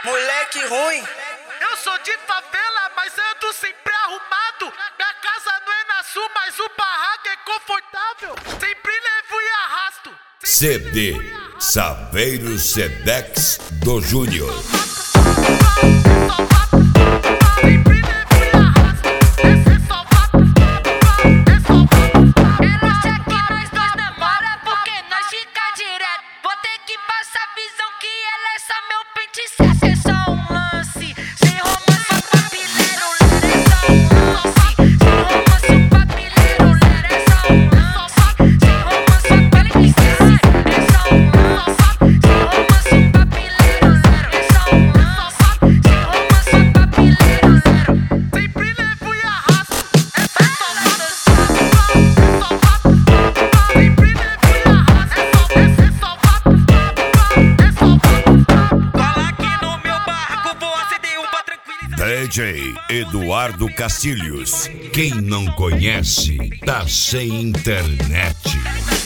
Moleque ruim. Eu sou de favela, mas ando sempre arrumado. Minha casa não é na sul, mas o barraco é confortável. Sempre levo e arrasto. CD Saveiros Sedex do Júnior. DJ Eduardo Castilhos. Quem não conhece, tá sem internet.